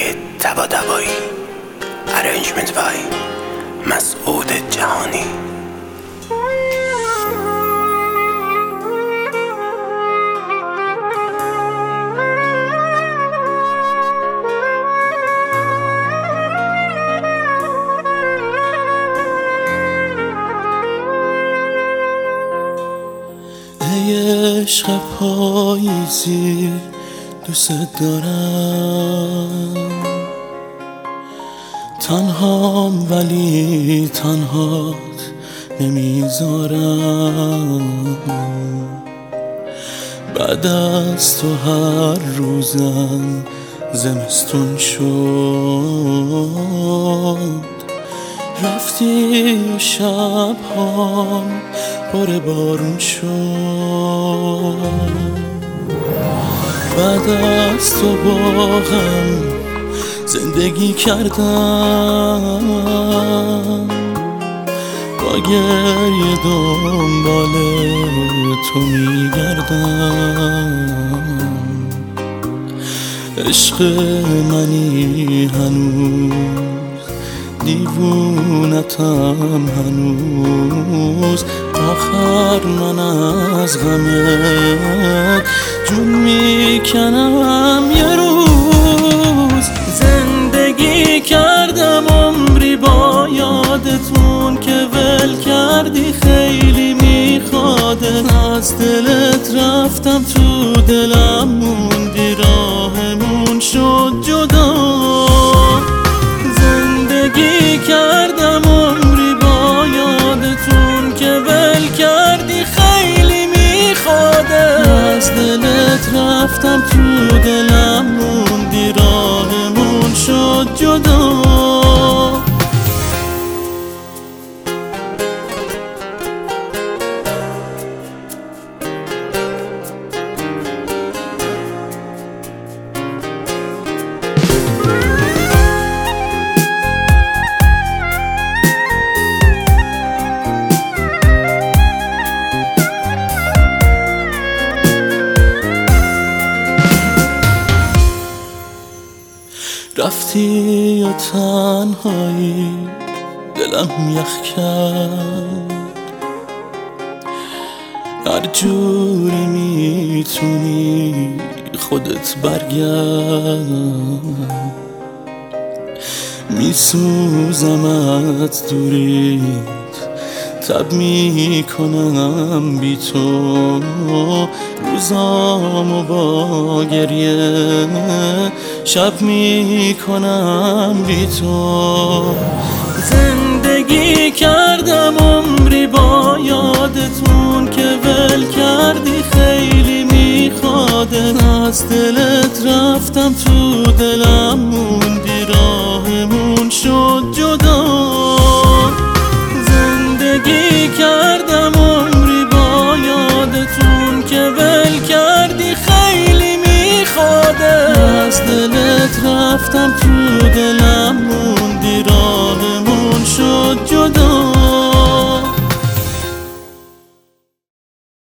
طباطبایی ارنجمنت بای مسعود جهانی. ای عشق پاییزی دوست دارم، تنهام ولی تنهات نمیذارم. بعد از تو هر روزم زمستون شد، رفتی و شب‌هام پر بارون شد. بعد از تو با هم زندگی کردم، با گریه دنبال تو میگردم. عشق منی هنوز، دیوونتم هنوز، آخر من از غمت جون میکنم. یه روز زندگی کردم عمری با یادتون که ول کردی، خیلی میخواده از دلت رفتم تو دلم موندی، راهمون شد جدا. زندگی کردم عمری با یادتون که ول کردی، خیلی میخواده از دلت رفتم تو دلم موندی، راهمون شد جدا. رفتی و تنهایی دلم یخ کرد، هر جوری میتونی خودت برگرد. میسوزمت دوریت، تب میکنم بی تو، روزامو با گریه شب میکنم بی تو. زندگی کردم عمری با یادتون که ول کردی، خیلی میخواده از دلت رفتم تو دلم موندی، راهمون شد جدا. زندگی کردم عمری با یادتون که ول کردی، خیلی میخواده از دلت رفتم تو دلم موندی.